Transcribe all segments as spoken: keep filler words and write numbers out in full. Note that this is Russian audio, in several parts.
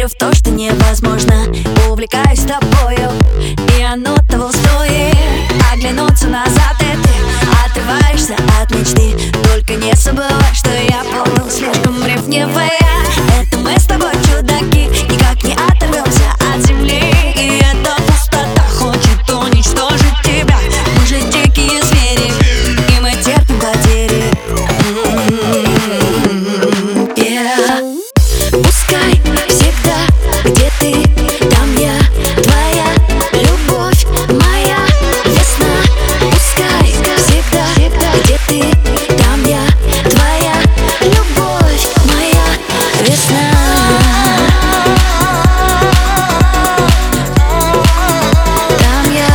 верю в то, что невозможно. Увлекаюсь тобою, и оно того стоит. Оглянуться назад, и ты отрываешься от мечты. Только не забывай, что я полон слишком ревнивая. Это мы с тобой чудаки, никак не оторвемся от земли. И эта пустота хочет уничтожить тебя. Мы же дикие звери, и мы терпим потери. Yeah. Пускай всегда, где ты, там я, твоя любовь, моя весна. Пускай всегда, где ты, там я, твоя любовь, моя весна. Там я.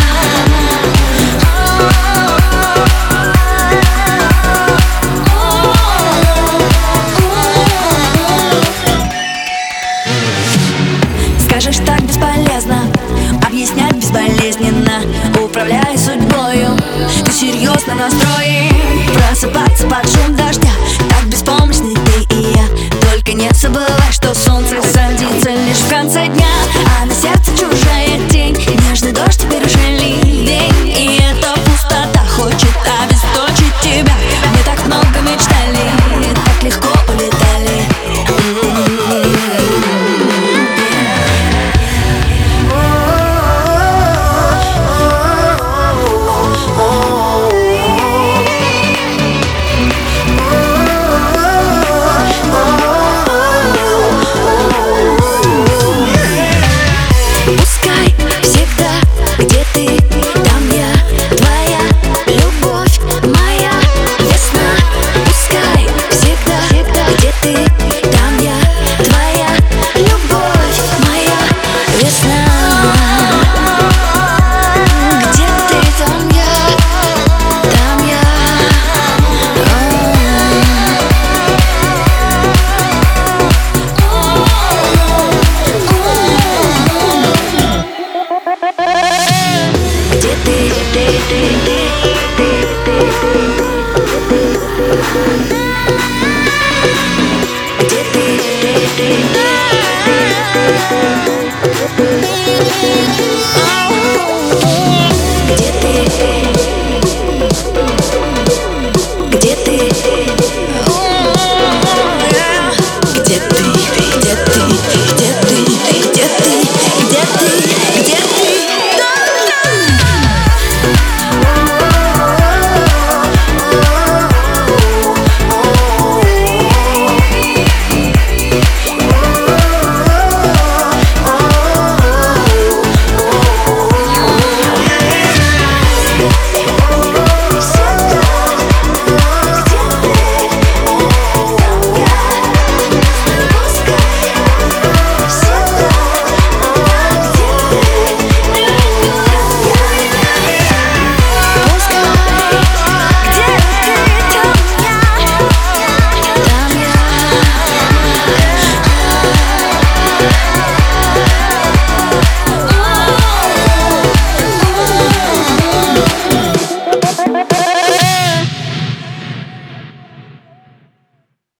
Скажешь, так бесполезно объяснять безболезненно, управляя судьбою. Ты серьезно настроен просыпаться под шум дождя. Так беспомощны ты и я. Только не забывай, что солнце садится лишь в конце дня, а на сердце чужая тень. Нежный дождь теперь уже ливень. И